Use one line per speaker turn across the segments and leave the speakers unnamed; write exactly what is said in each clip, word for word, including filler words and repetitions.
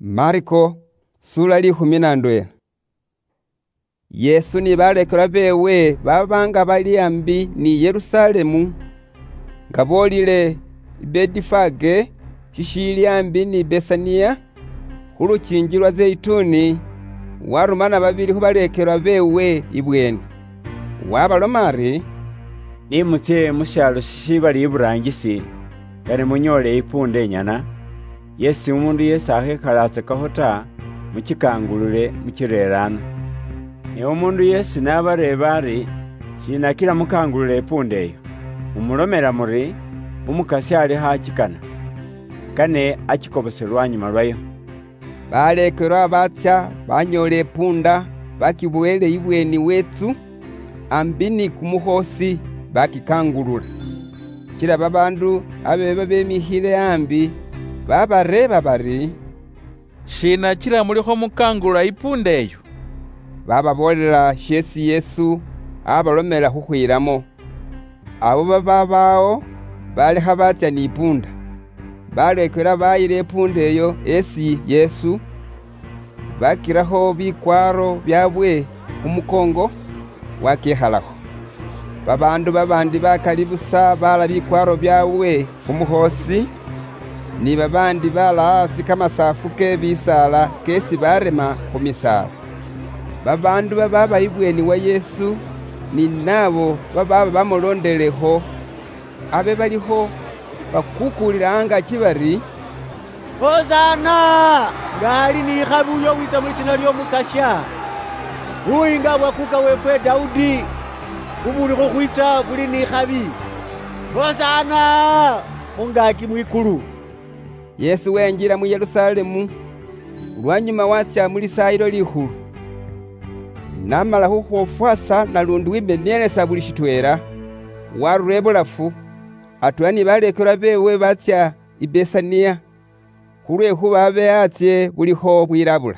Mariko sura likumi na ndwela. Yesu ni balekela bewe babanga bali ambi ni Yerusalemu nga bolile Bedifage shishili ambi ni Besania kulukingi lwa Zeituni. Warumana babiri kubalekela bewe ibweni wabalomari
nimutse mushalo shishibali iburangisi kare munyole ipunde nyana Yesu umundu Yesu ahekalatse kahota mukikangulule mukirerano ne umundu Yesu nabarebari shina kila mukangulule ipunde yo umulomera muri umukasi ali hakikana kane akikoboselwa nyuma lwayo
balekera batya banyole punda bakibuele ibweni wetu ambini kumuhosi bakikangulula kila babandu abeba bemihile ambi babareba bari
shina kila muliho mukangulula ipunde eyo bababolela shesi Yesu abalomela huhwilamo abo babao baleha batya ni punda balekera bayile epunda eyo esi Yesu bakiraho bikwaro byabwe umukongo wakihalaho babandu babandi bakalibusa bala bikwaro byawe kumuhosi ni babandi bala asi kama safuke bisala kesi barema kumisala babandu bababa ibweni wa Yesu ni nabo bababa bamulondeleho abe baliho bakukulira anga kibari
Hosana ngali ni khabuyo wita mulitsina lyo mukasha uinga wakuka wefwe Daudi umuli ko kwita kuli ni khabi Hosana ungaki mwikulu.
Yesu wenjira mu Yerusalemu lwanyuma watya muri sayiro lihulu namala huhofwasa na lundu wimenelesa buli shitwera warulebolafu atwani balekera bewe batya ibesania kulwe kuba abe atye buliho bwirabula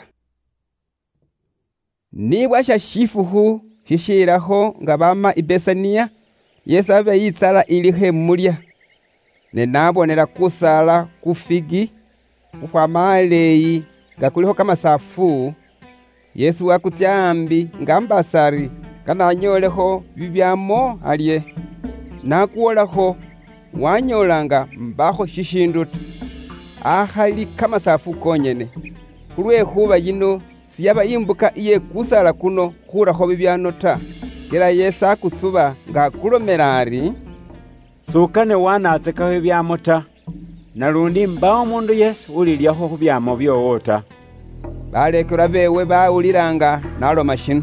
nibwasha shifuhu shishiraho nga bama ibesania Yesu abe yitsala ilihe mulya ne nabonera kusala kufigi ukwamaleyi gakuliho kama safu Yesu wakutya ambi ngambasari kananyoleho bibyamo alye nakuolaho wanyolanga mbaho shishinduta ahali kama safu konyene kulwe huba yino siyaba imbuka iye kusala kuno kuraho bibyanota kila Yesu akutsuba nga kulomerari
sukane wanatsekaho byamota nalundi mbaho mundu Yesu ulilyaho kubyamo byowota
balekera bewe bauliranga nalo mashino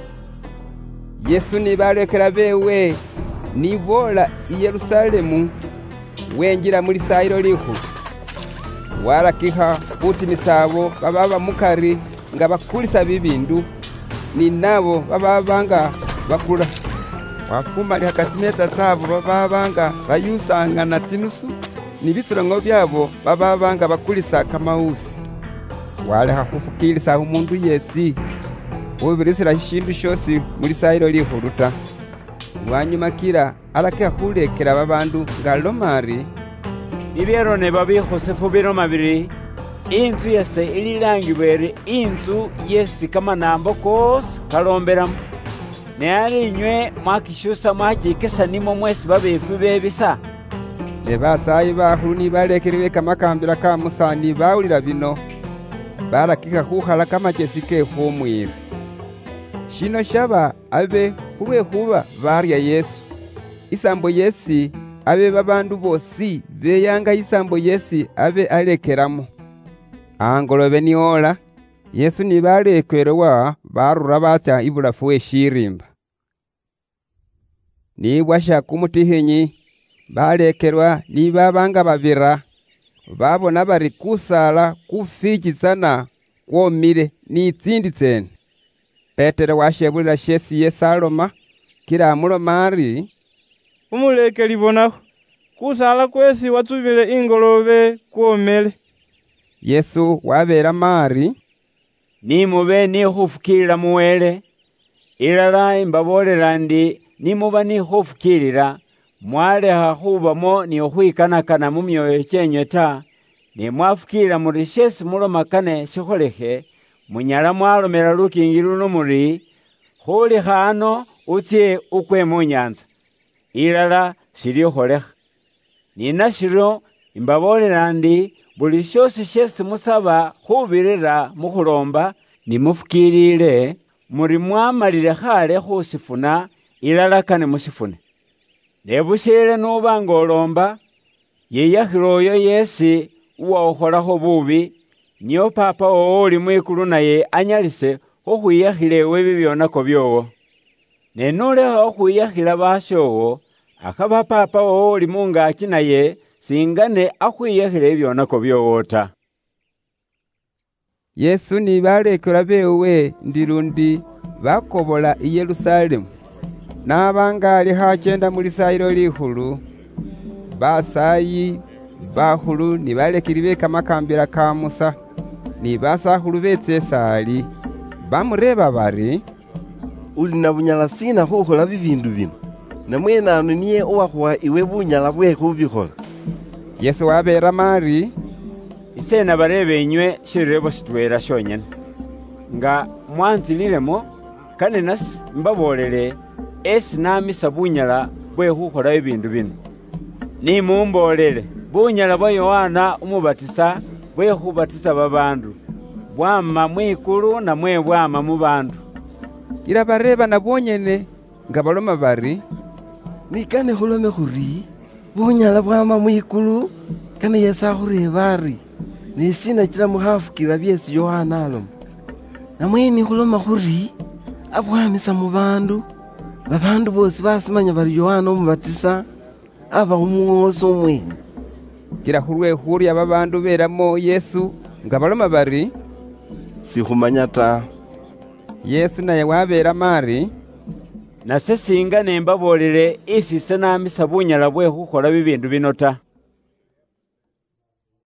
Yesu ni balekera bewe ni bola i Yerusalemu wenjira muri sayiro lihu warakiha kuti misabo bababa mukari nga bakulisa bibindu ni nabo bababanga bakula wafumali hakatimeta tsabo bababanga bayusanga na tinusu ni biturango byabo bababanga bakulisa kamausi wale hakufukilisa umundu Yesi ubirisira shindu shosi muri sayiro lihuruta wanyuma kila alake hulekera babandu ngalomari
Nibyero ne babihosefu biro mabiri inzu yese ililangibwere inzu Yesi kama nambo kos kalomberamu ne ari nywe mwakishusa mwakikesa nimo mwesi babefu bebisa
ne basayi bahulu ni balekerewe kama kambira ka Musa ni bawulira bino barakika huhala kama jesike humwira shino shaba abe kulwe huba barya Yesu isambo Yesi abe babandu bosi beyanga isambo Yesi abe alekeramo angolobe ni ola Yesu ni balekwerewa barura batya ibulafu weshirimba ni bwasha kumutihinyi balekerwa ni babanga babira babona bari kusala kufikisana kwomire ni itsindi tsene Petero washebulira shesi Yesaloma kila mulomari
umuleke libonaho kusala kwesi watsubile ingolobe kwomele
Yesu wabera mari
ni mube ni hufukilira muwele ilala imbabolera ndi ni muba ni hufukilira mwaleha hubamo ni huikanakana mu myoyo chenye ta ne mwafukila muri shesi mulomakane shikholekhe, munyala mwalomela lukingi luno muri, khulikha ano utsye ukwe mu nyanza, ilala shilikholekha. Nina shiro imbabolela ndi buli shosi shesi musaba khubirira mukhulomba ni mufukilile, muri mwamalile khale khusifuna, ilala kane musifune. Nebushele nuba nga olomba, yeyakhile oyo yesi uwaokholakho bubi, niyo papa wowo uli mwikulu naye anyalise khukhwiyakhila ewe bibyonako byowo. Ne nulekha khukhwiyakhila bashowo, akhaba papa wowo uli mungaki naye singane akhwiyakhila ebyonako byowo ta.
Yesu ni balekela bewe ndilundi bakobola i Yerusalemu, nabanga ali khachenda mu lisayilo likhulu. Basayi bakhulu ni balekeli be kamakambila ka Musa ni basakhulu betsesali bamureba bari,
uli na bunyala sina khukhola bibindu bino, namwene ano niye uwakhuwa iwe bunyala bwe khubikhola?
Yesu wabera mari,
Isena barebe inywe shirebo shitwela shonyene, nga mwanzililemo kane nasi mbabolele esi namisa bunyala bwe khukhola ibindu bino. Ni mumbolele bunyala bwa Yohana umubatisa bwe khubatisa babandu, bwama mwikulu na mwe bwama mu bandu.
Ila bareba na bwonyene nga baloma bari,
ni kane khulome khuri bunyala bwama mwikulu, kane Yesu akhureba ari nesina kila mukhafukila byesi Yohana aloma, namwene khuloma khuri abwamisa mu bandu, babandu bosi basimanya bari Yohana umubatisa aba umuwosi omwene.
Kila khulwe khurya babandu beramo Yesu nga baloma bari,
sikhumanya ta.
Yesu naye wabera mari,
nase singa nembabolele isi senamisa bunyala bwe khukhola bibindu bino ta.